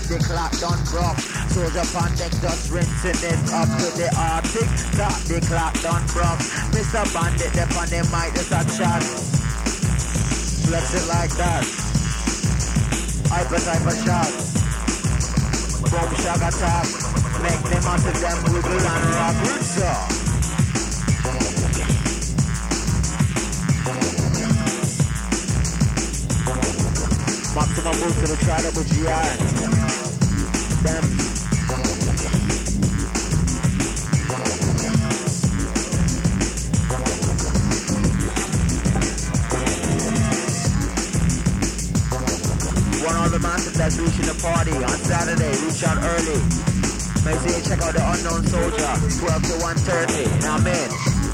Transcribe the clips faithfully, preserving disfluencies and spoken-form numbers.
the clock done broke. Soldier on deck just rinsing it up to the Arctic. Stop the clock done broke. Mister Bandit up on the mic, just a chat. Flex it like that. Hyper type of shot. Boom shock attack. Make them massive them wiggle and rock. So maximum boost to the tridable G I. Them. One of the massive that's reaching the party on Saturday. Reach out early. Make sure you check out the Unknown Soldier. twelve to one thirty. Now, man.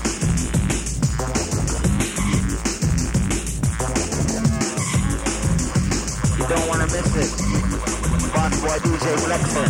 Don't wanna miss it. Boss boy D J Flexin.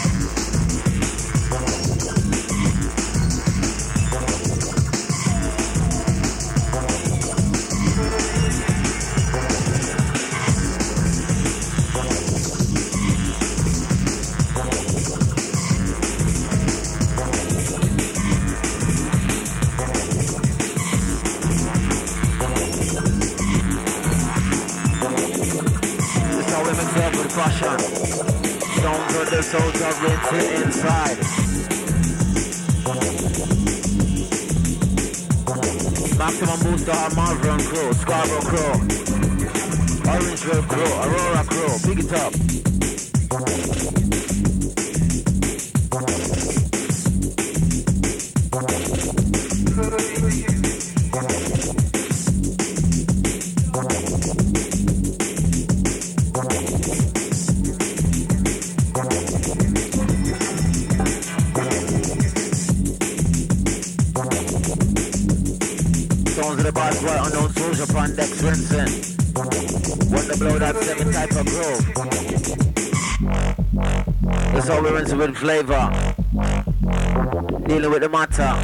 Sounds of the soldier rinsing inside. Maximum booster on Marlboro crew, Scarborough crew, Orangeville crew, Aurora crew, pick it up. Unknown Soldier upon Dex Rinsing. Want to blow that seven type of groove. That's how we rinsing with flavor. Dealing with the matter.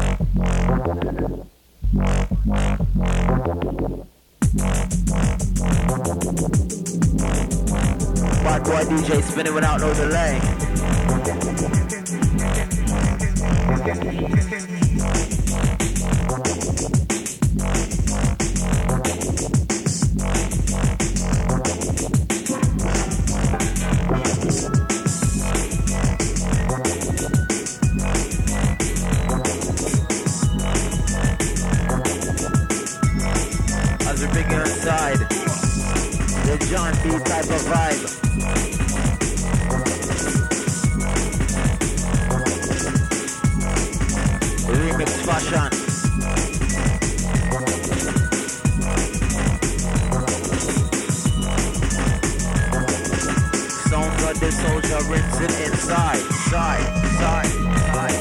Bad boy D J spinning without no delay. John B type of vibe. Remix fashion. Sounds of the soldier rinsing inside, side, side, side.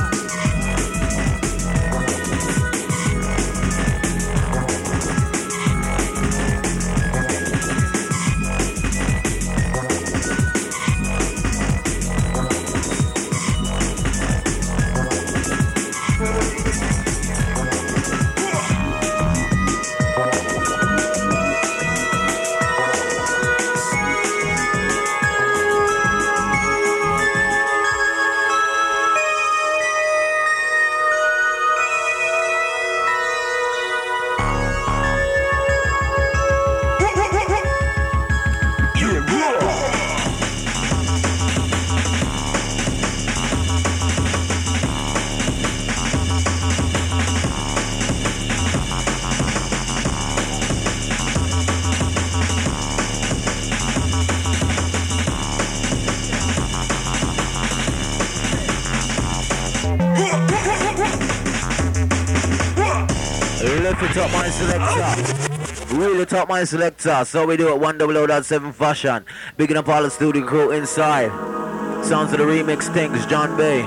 Top my selector, really top my selector. So we do it one double O dot seven fashion. Bigging up all the studio crew inside. Sounds of the remix things, John Bay.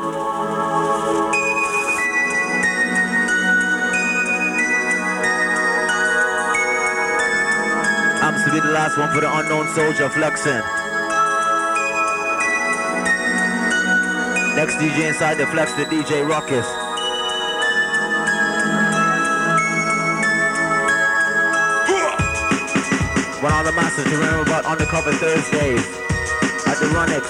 I'm to be the last one for the Unknown Soldier flexing. Next D J inside the flex, the D J Ruckus. One of the masters to remember about Undercover Thursdays. at the Runix.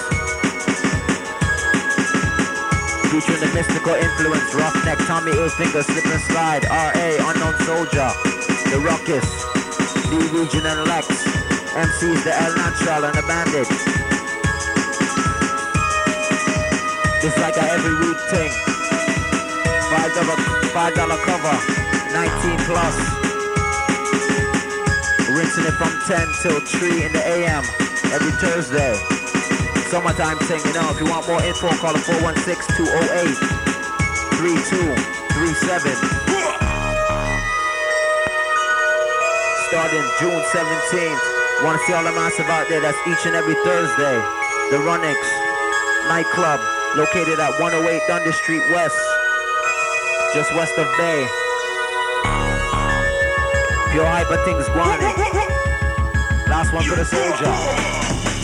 Featuring the mystical influence, Roughneck, Tommy Hilfiger, Slip and Slide, R A, Unknown Soldier, the Ruckus, D Region and Lex, M Cs, the El Natural and the Bandit. It's like a every week thing. Five dollar, five dollar cover, nineteen plus. Rinsing it from ten till three in the A M every Thursday. Summertime thing, you know, if you want more info, call the four one six, two oh eight, three two three seven. Starting June seventeenth. Want to see all the massive out there? That's each and every Thursday. The Runix nightclub, located at one oh eight Dundas Street West, just west of Bay. Pure hyper things going. Last one for the Soldier.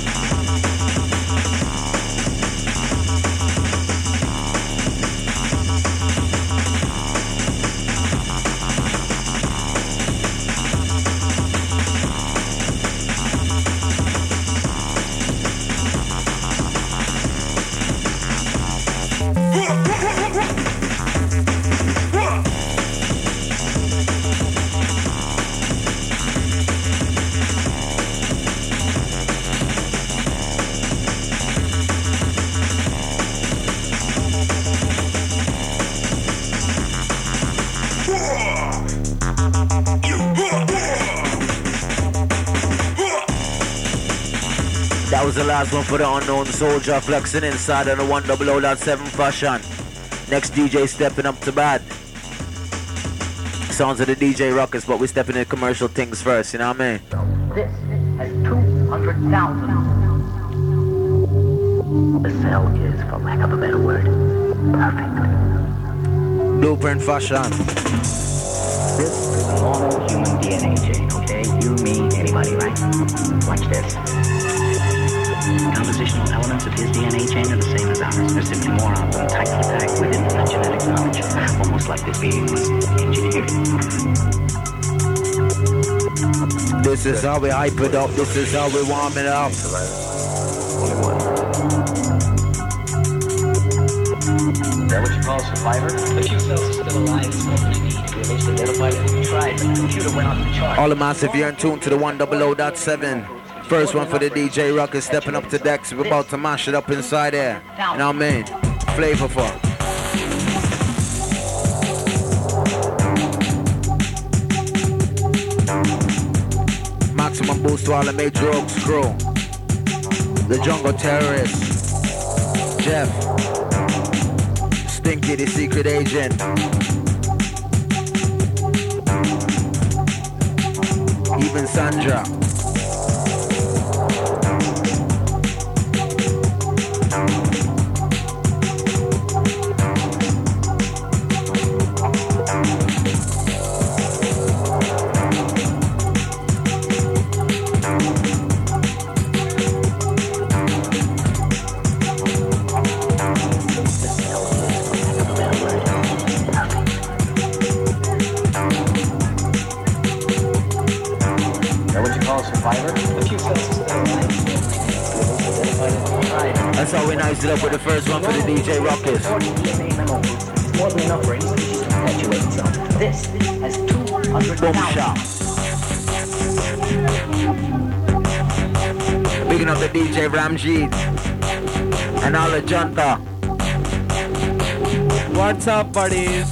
That was the last one for the Unknown Soldier, flexing inside on the one double oh point seven fashion. Next D J stepping up to bat. Sounds of the D J Ruckus, but we stepping in commercial things first, you know what I mean? This has two hundred thousand. The cell is, for lack of a better word, perfect. Blueprint fashion. This is a normal human D N A chain, okay? You, me, anybody, right? Watch this. Compositional elements of his D N A chain are the same as ours. There's simply more of them tightly packed with infinite genetic knowledge, almost like this being was engineered. This is how we hype it up. This is how we warm it up. Only one. Is that what you call a survivor? The few cells are still alive is what we need. We at least identified it. We tried, but the computer went off the chart. All the massive, you're in tune to the one double oh point seven. First one for the D J Ruckus, stepping up to decks. We're about to mash it up inside there. You know what I mean? Flavorful. Maximum boost to all the major Oaks crew. The Jungle Terrorists. Jeff. Stinky, the secret agent. Even Sandra. That's how we nice it up with the first one for the D J Ruckus. More than enough rings to perpetuate itself. This has two hundred Boom shot. Picking up the D J Ramjeet and all the Junta. What's up, buddies?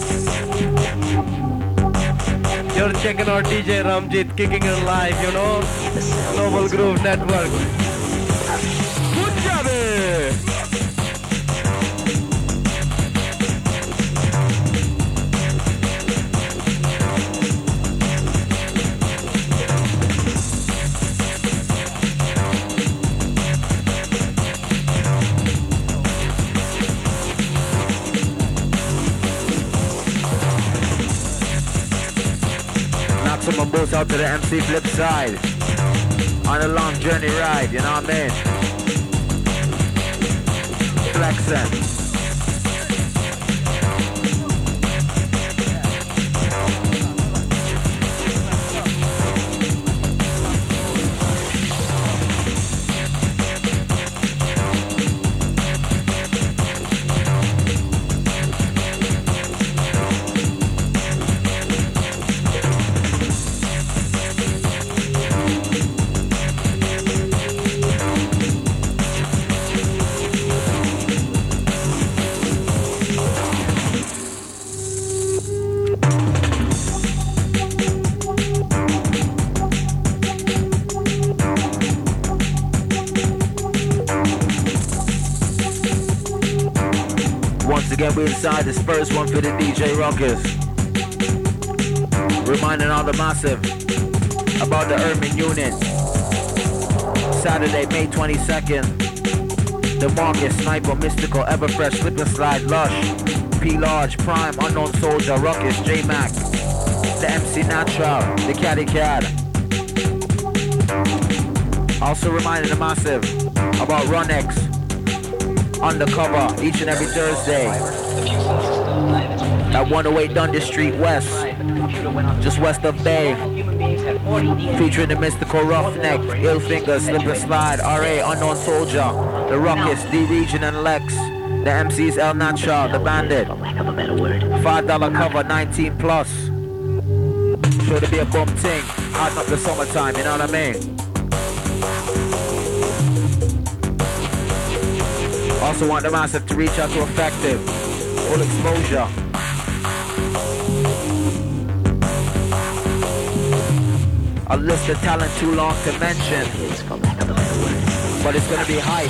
You're checking out D J Ramjeet kicking it live, you know? Global Groove Network. Good job! Maximum boost out to the M C flip side. On a long journey ride, you know what I mean? Flexing. again, we inside this first one for the D J Ruckus. Reminding all the massive about the Urban Unit. Saturday, May twenty-second. The Marcus, Sniper, Mystical, Everfresh, Slipper Slide, Lush, P Large, Prime, Unknown Soldier, Ruckus, J-Mac, the M C Natural, the Caddy Cad. Also reminding the massive about Runx, Undercover, each and every Thursday at one oh eight Dundas Street West, just west of Bay, featuring the Mystical Roughneck, Illfinger, Slipper Slide, R A, Unknown Soldier, the Ruckus, D-Region and Lex, the M Cs El Natural, the Bandit, five dollar cover, nineteen plus, sure to be a bump thing, hot up the summertime, you know what I mean? Also want the massive to reach out to Effective, full exposure. A list of talent too long to mention, but it's gonna be hype.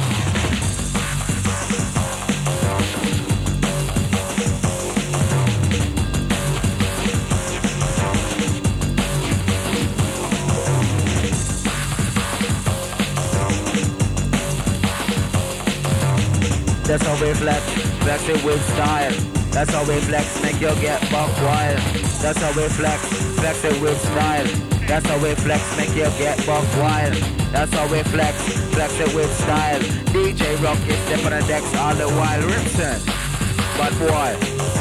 That's how we flex, flex it with style. That's how we flex, make you get buck wild. That's how we flex, flex it with style. That's how we flex, make you get buck wild. That's how we flex, flex it with style. D J Ruckus step on the decks all the while. Ripson, bad boy.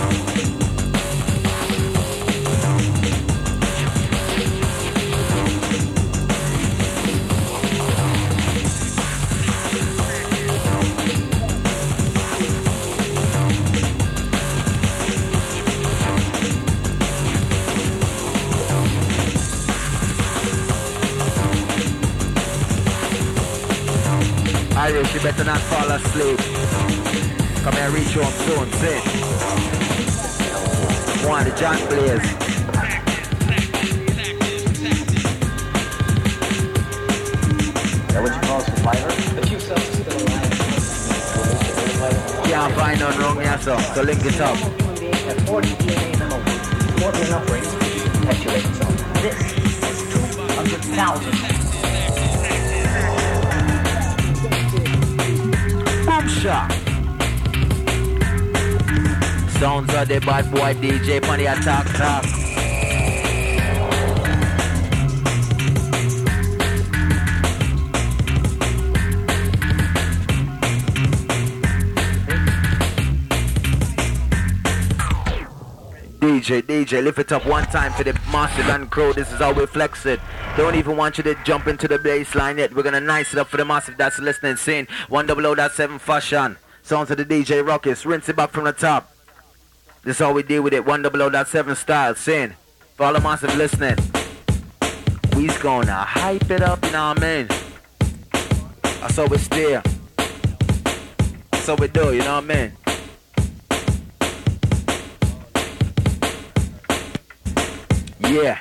Irish, you better not fall asleep. Come here, reach home soon, sit. One, the John Blaze. Is that what you call a survivor? The few cells are still alive. Can't find none wrong here, so, so link it up. Human beings have forty D N A in them only. More than enough brains to perpetuate itself. This is two hundred thousand. Shot. Sounds of the bad boy D J on the attack talk. D J, D J, lift it up one time for the massive and crow. This is how we flex it. Don't even want you to jump into the baseline yet. We're gonna nice it up for the massive that's listening. Scene one double O dot seven fashion. Sounds of the D J Ruckus. Rinse it back from the top. This is how we deal with it. one double O dot seven style. Scene. For all the massive listening. We's gonna hype it up, you know what I mean? That's how we steer. That's how we do, you know what I mean? Yeah.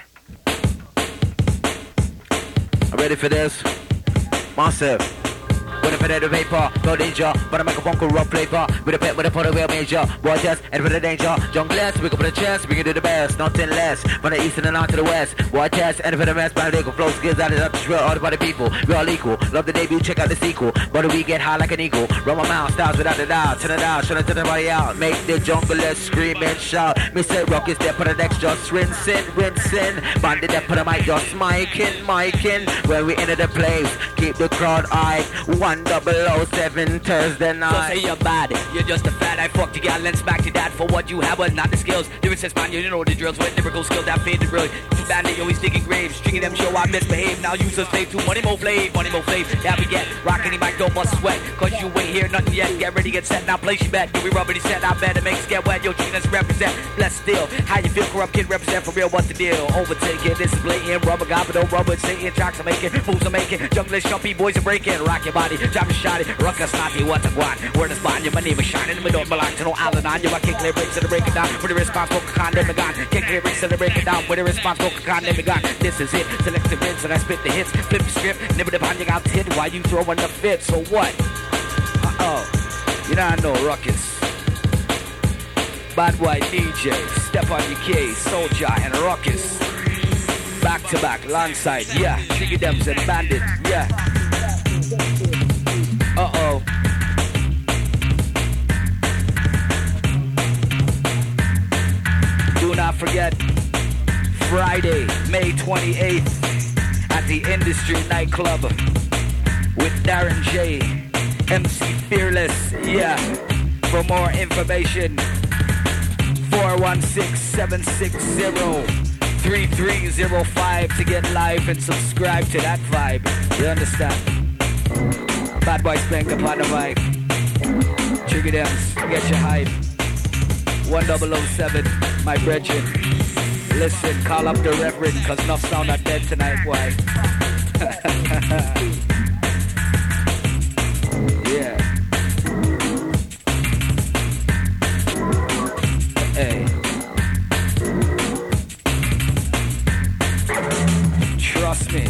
Ready for this? Massive. With a bit of vapor, no danger, but I make a bunker rough flavor. With a pet with a pot of real major. Boy test, and for the danger. Jungless, we can put a chest, we can do the best, nothing less. From the east and the north to the west. Boy test, and for the mess, by legal flow skills out of the drill, all the body people. We all equal. Love the debut, check out the sequel. But we get high like an eagle. Run my mouth, styles without the dial. Turn it out, shut it to the body out. Make the jungless scream and shout. Mister Ruckus there, put the next just rinsing, rinsing. Bandit there, put a mic just miking, miking. When we enter the place, keep the crowd eyed. One double oh seven Thursday night. So say you're bad, you're just a fat. I fucked you, gal, and smacked your dad for what you have, but not the skills. Different sense, man, you know the drills with lyrical skills that faded really. Too bad they always digging graves, stringing them show I misbehave. Now use a slave to money more flave, money more flave. Yeah, we get rockin' the mic, don't bust sweat. Cause you ain't hear nothing yet. Get ready, get set, now place your bet. You be rubbing set, I bet it makes get wet. Yo, chickens represent, blessed still. How you feel, corrupt kid represent for real, what's the deal? Overtaking, this is blatant, rubber gob, no rubber, Satan, tracks are making, moves are making, junglist, jumpy boys are breaking, rock your body, drop your shot it, ruckus, snappy, what's a guan? Where the spot, your my name is shining, we don't belong to no island on you. I kick lyrics and the break it down, with the response, broken condemn it gone. Kick lyrics and the break it down, with the response, broken condemn it gone. This is it, selective hits, and I spit the hits, flip the script, never the bond you got hit while you throwing the fit, so what? Uh oh, you know I know Ruckus. Bad Boy D J, Step on your K, Soldier and Ruckus. Back to back, Lanside, yeah. Trigger Dems and Bandit, yeah. Uh-oh. Do not forget, Friday, May twenty-eighth, at the Industry Nightclub with Darren J, M C Fearless, yeah. For more information, four one six, seven six zero, three three zero five to get live and subscribe to that vibe. You understand? Bad Boy Spank upon the mic. Trigger Dems, get your hype. one double oh seven, my brethren. Listen, call up the Reverend, cause enough sound are dead tonight, boy. Yeah. Hey. Trust me.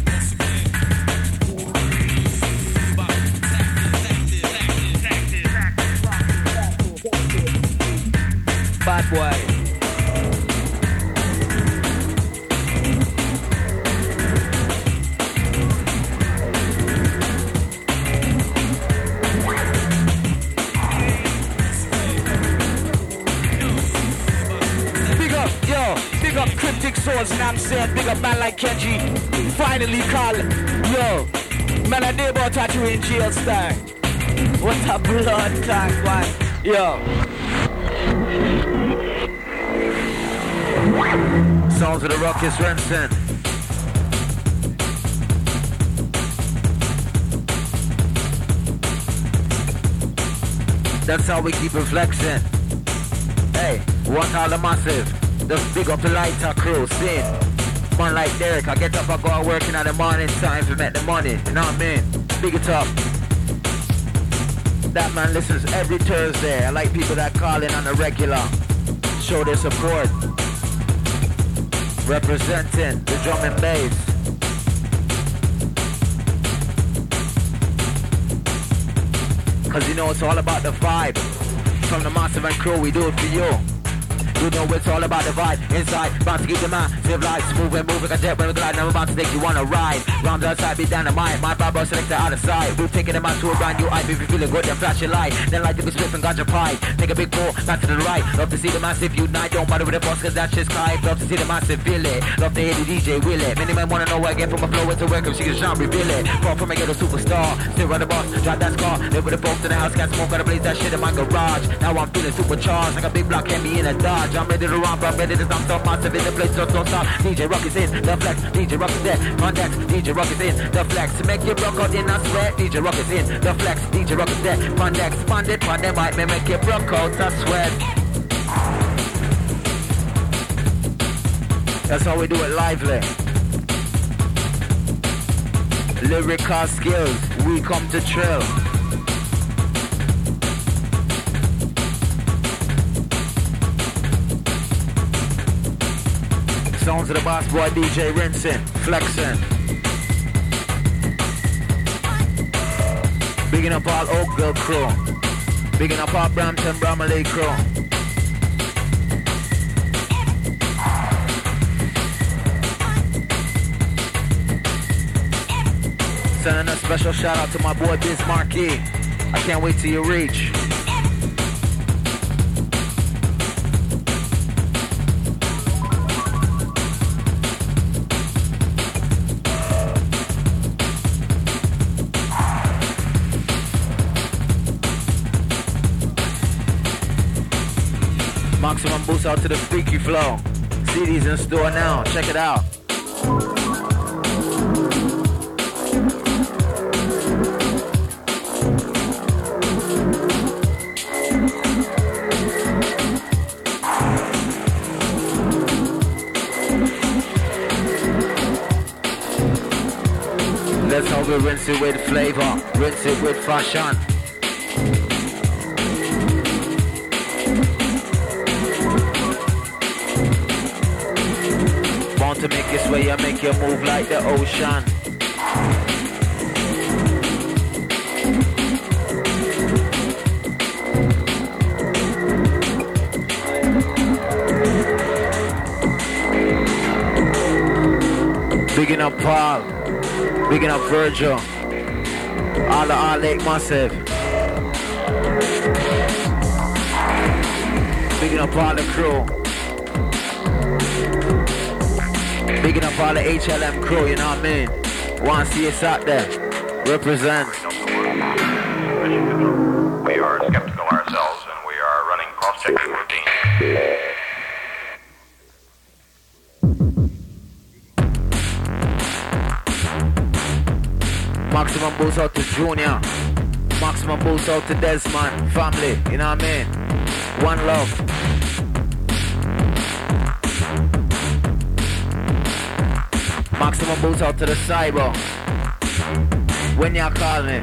Bad boy. Big up Cryptic Swords, and I'm saying big up man like Kenji. Finally call, yo, man I did about that you in jail star. What a blood tank, man. Yo. Sounds of the Ruckus Renson. That's how we keep it flexing. Hey, one all the massive. Just big up the lighter crew, sin. Man like Derek, I get up, I go out working at the morning time to make the money. You know what I mean? Big it up. That man listens every Thursday. I like people that call in on a regular. Show their support. Representing the drum and bass. Cause you know it's all about the vibe. From the Massive and crew, we do it for you. You know it's all about the vibe inside. Bound to keep the massive lights moving, moving a jet when we glide. Now we're about to take you on a ride. Round the outside, be dynamite. My bad boy selector out of sight. We're taking them out to a brand new I P. If you feeling good, then flash your light. Then light up a strip and got your pie. Take a big pull, back to the right. Love to see the massive unite. Don't bother with the boss, cause that's just hype. Love to see the massive feel it. Love to hear the D J will it. Many men wanna know where I get from a flow into work. If she can shine, reveal it. Far from a ghetto superstar. Still run the boss, drive that car. Live with the folks in the house, can't smoke, gotta blaze that shit in my garage. Now I'm feeling supercharged. Like a big block, Hemi in a Dodge. I'm ready to run. I'm ready to stop, stop, massive in the place, so don't stop. D J Rock is in, the flex, D J Rock is there, on decks, D J Rock is in, the flex, make you rock out in a sweat, D J Rock is in, the flex, D J Rock is there, on decks, fund it, fund it, might make you rock out a sweat. That's how we do it lively. Lyrical skills, we come to trill. Sounds of the boss boy D J Rinsin, flexing. Bigging up all Oakville crew. Bigging up all Brampton, Bramaley crew. Sending a special shout out to my boy Biz Marquis. I can't wait till you reach. Maximum boost out to the freaky flow. C Ds in store now. Check it out. That's how we rinse it with flavor. Rinse it with fashion. To make you sway and make you move like the ocean. up Paul. Bigging up Virgil. All the All Lake Massive. Bigging up all the crew. Bigging up all the H L M crew, you know what I mean? Want to see us out there. Represent. We are skeptical ourselves and we are running cross-checking routine. Maximum boost out to Junior. Maximum boost out to Desmond. Family, you know what I mean? One love. Maximum boost out to the cyber. When you call me.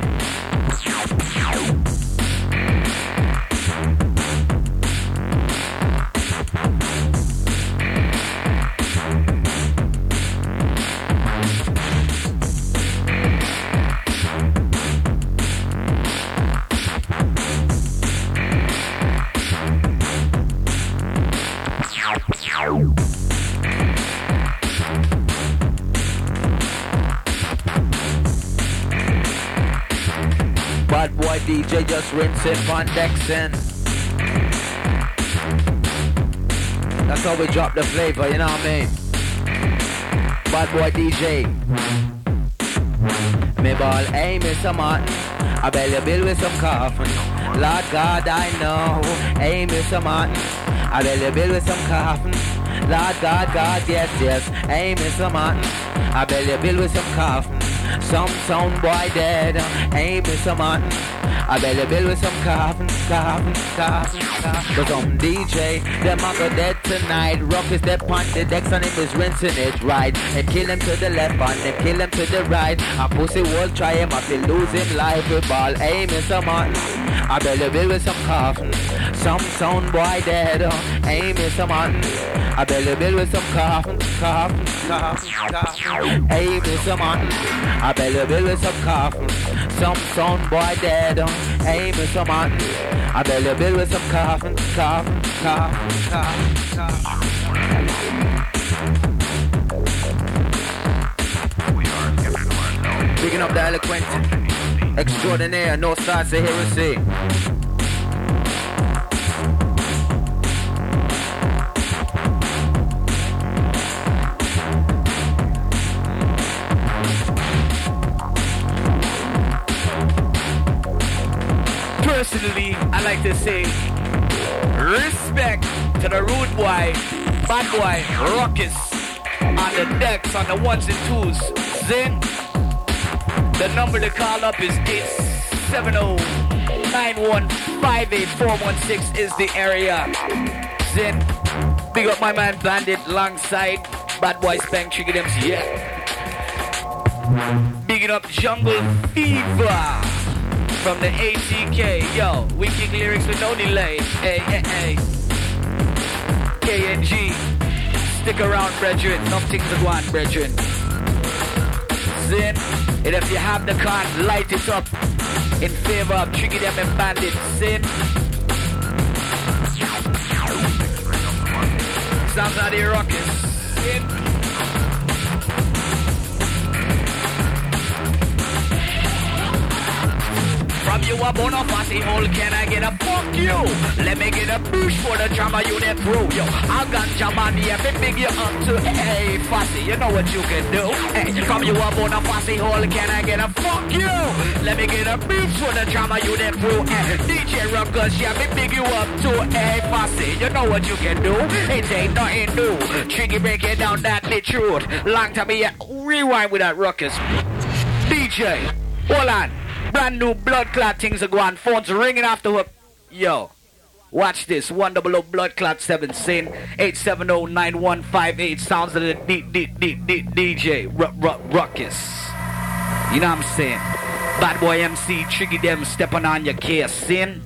Bad boy D J just rinse it on Dexon. That's how we drop the flavor, you know what I mean? Bad boy D J. Me ball, hey, Mister Martin. I belly bill with some coffin. Lord God, I know. Hey, Mister Martin. I belly bill with some coffin. Lord God, God, yes, yes. Hey, Mister Martin. I belly bill with some coffin. Some sound boy dead. Hey, Mister Martin. I belly bill with some coffin, coffin, coffin, coffin. But some D J, them a go dead tonight. Rock is dead on the decks and him is rinsing it right. Them kill him to the left and them kill him to the right. A pussy will try him up, he lose him life with ball. Hey, Mister Martin. I belly bill with some coffin. Some sound boy dead. Hey, Mister Martin. I belly bill with some coffin, coffin, coffin, coffin. Hey, Mister Martin. I belly bill with some coffin. Some sound boy dead. Hey, Mister Martin. I belly bill with some coffin, coffin, coffin, coffin, coffin. Picking up the eloquent, extraordinaire, no stars of heresy. Personally, I like to say respect to the rude boy, bad boy, Ruckus on the decks, on the ones and twos. Zen, the number to call up is eight seven zero, nine one five eight, four one six is the area. Zen, big up my man Bandit alongside bad boy Spank Trigger them, yeah. Big it up Jungle Fever from the A T K, yo, we kick lyrics with no delay. Hey, hey, hey. K N G, stick around, brethren. Some things are going, brethren. Zin, and if you have the con, light it up in favor of Trigger them and Bandit. Zin. Sounds like the Ruckus. Zin. From you a bone of fussy hole, can I get a fuck you? Let me get a push for the drama unit through, yo. I got Jamani, every big you up to, hey, fussy, you know what you can do. Hey, from you a bone of fussy hole, can I get a fuck you? Let me get a push for the drama unit through, hey, D J Ruckus, yeah, me big you up to, hey, fussy, you know what you can do. It ain't nothing new. Tricky break it down, that the truth. Long time me, rewind with that Ruckus. D J, hold on. Brand new blood clot things are going. Phones ringing off the hook. Yo, watch this. One double O blood clot seven sin eight seven zero nine one five eight. Sounds of the D D D D D J Ruckus. You know what I'm saying? Bad boy M C Triggy them stepping on your case. Sin.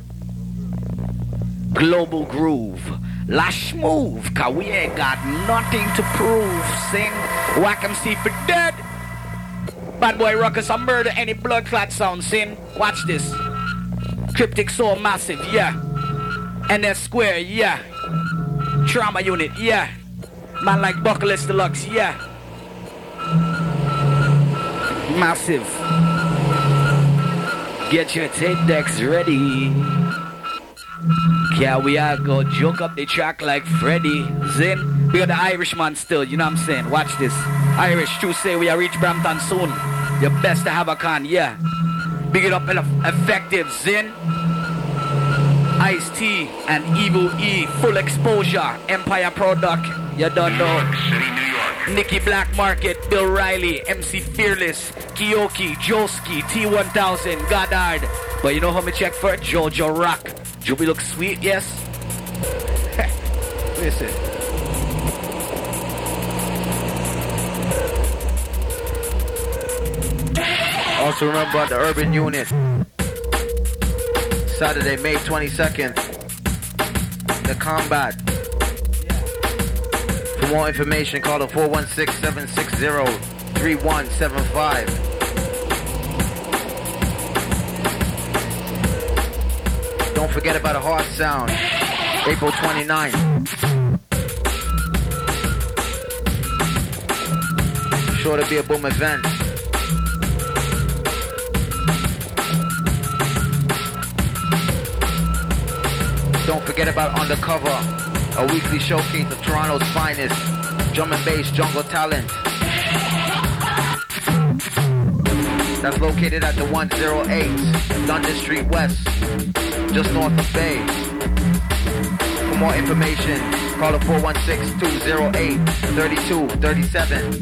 Global groove. Lash move. Cause we ain't got nothing to prove. Sing. Whack M C for dead. Bad boy Ruckus, I murder any blood clot sound, sin. Watch this. Cryptic Soul Massive, yeah. N S Square, yeah. Trauma Unit, yeah. Man like Buckless Deluxe, yeah. Massive. Get your tape decks ready. Yeah, we are go joke up the track like Freddy. Zin, we are the Irishman still, you know what I'm saying? Watch this. Irish, true say we are reach Brampton soon. You're best to have a con, yeah. Big it up effective, Zin. Ice-T and Evil E, full exposure, Empire product, you don't know. Nicky Black Market, Bill Riley, M C Fearless, Kiyoki, Joski, T one thousand, Goddard. But you know how me check for it? Jojo Rock. Juby looks sweet, yes? Listen. Also remember about the Urban Unit. Saturday, May twenty-second. The Combat. For more information, call the four one six, seven six zero, three one seven five. Don't forget about a Hard Sound, April twenty-ninth. Sure to be a boom event. Don't forget about Undercover, a weekly showcase of Toronto's finest drum and bass jungle talent. That's located at the one oh eight London Street West, just north of Bay. For more information, call the four one six, two oh eight, three two three seven.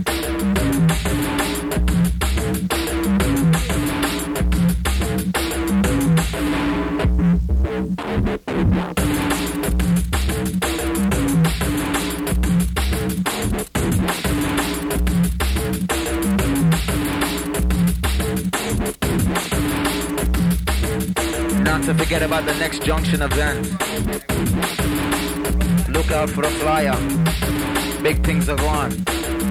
Not to forget about the next Junction event. Look out for the flyer. Big things are gone.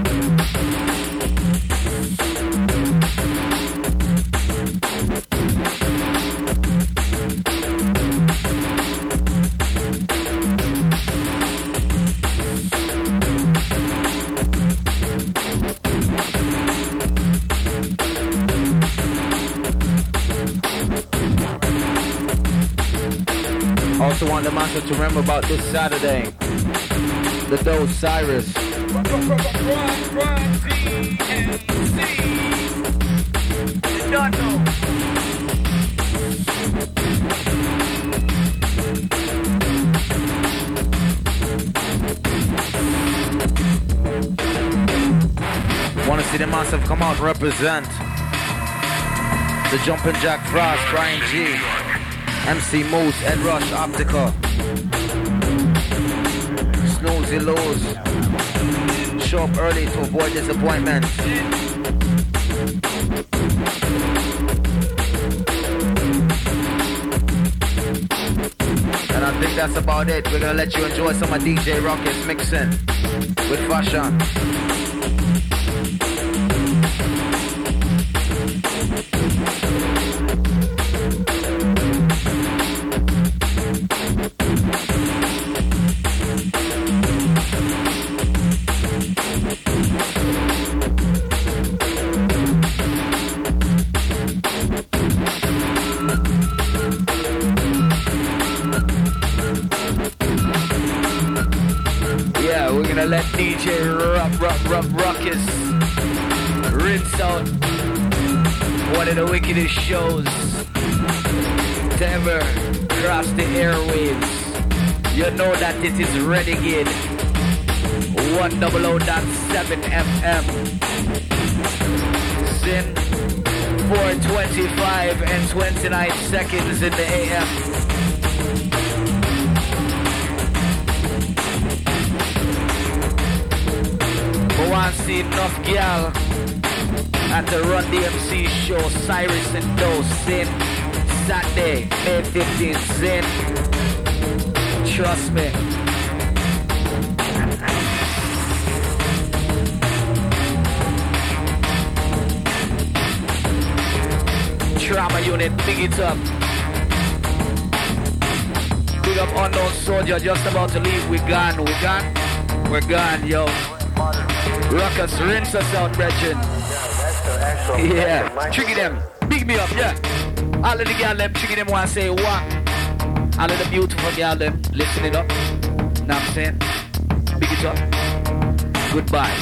Also want the master to remember about this Saturday. The Dose Cyrus. Run, run, run, run, run, D M C. You don't know. Wanna see the massive come out and represent. The Jumpin' Jack Frost, Brian G. M C Moose, Ed Rush, Optica. Snoozy Lows. Show up early to avoid disappointment. And I think that's about it. We're gonna let you enjoy some of D J Rocket's mixing with Fashion. Let D J Rock, Rock, Rock, Ruckus rinse out one of the wickedest shows to ever cross the airwaves. You know that it is Renegade one hundred point seven F M. Sin four twenty-five and twenty-nine seconds in the A M. Want to see enough gal at the Run D M C show. Cyrus and Dose Sin Saturday, May fifteenth. Sin, trust me. Trauma Unit, big it up. Big up Unknown Soldier, just about to leave. We gone, we gone, we're gone, yo. Ruckus, rinse us out, brethren. Yeah, tricky them. Big me up, yeah. All of the girl them, tricky them want to say what? All of the beautiful girl them, listen it up. Know what I'm saying? Big it up. Goodbye.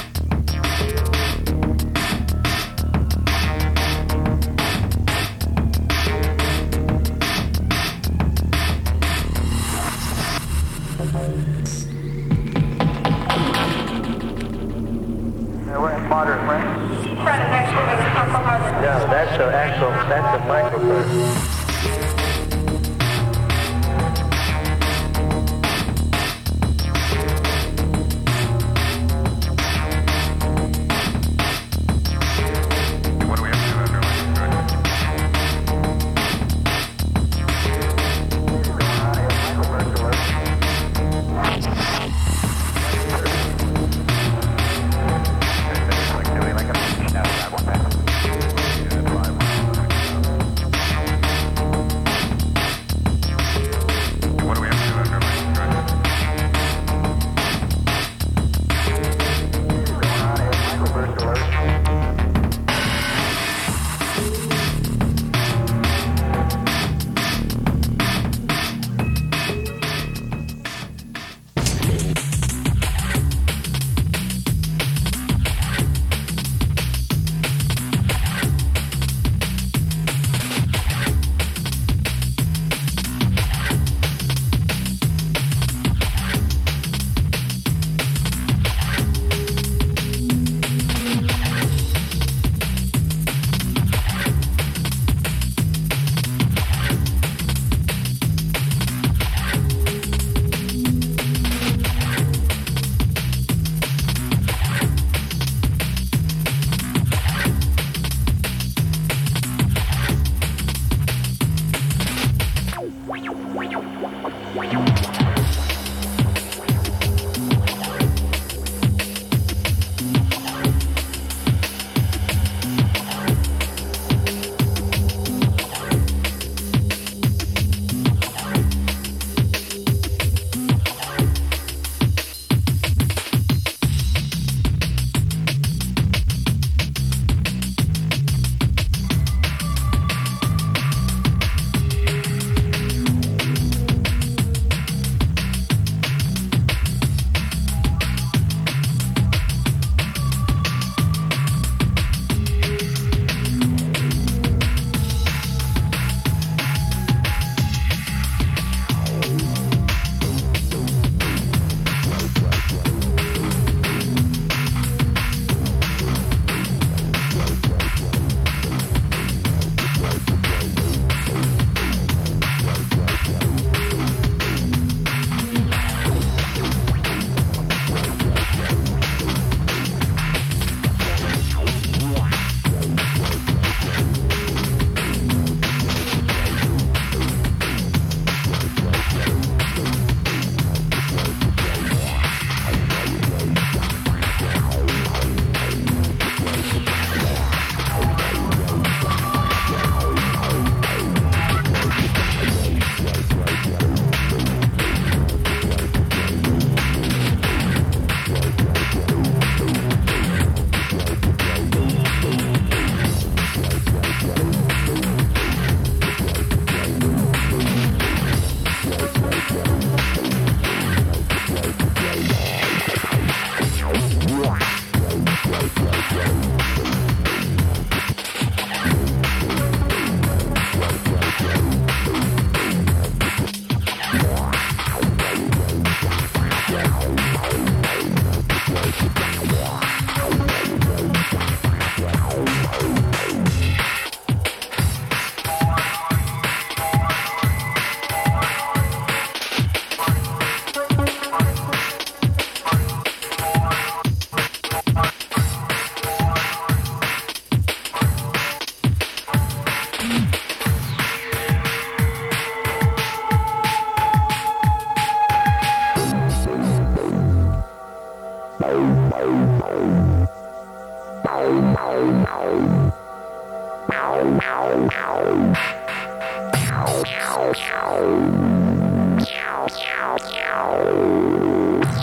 Moderate, right? No, that's an actual, that's a microphone.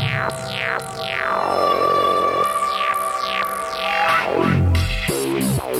Wow.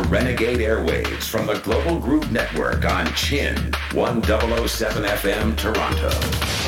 Renegade Airwaves from the Global Groove Network on Chin, one thousand seven F M Toronto.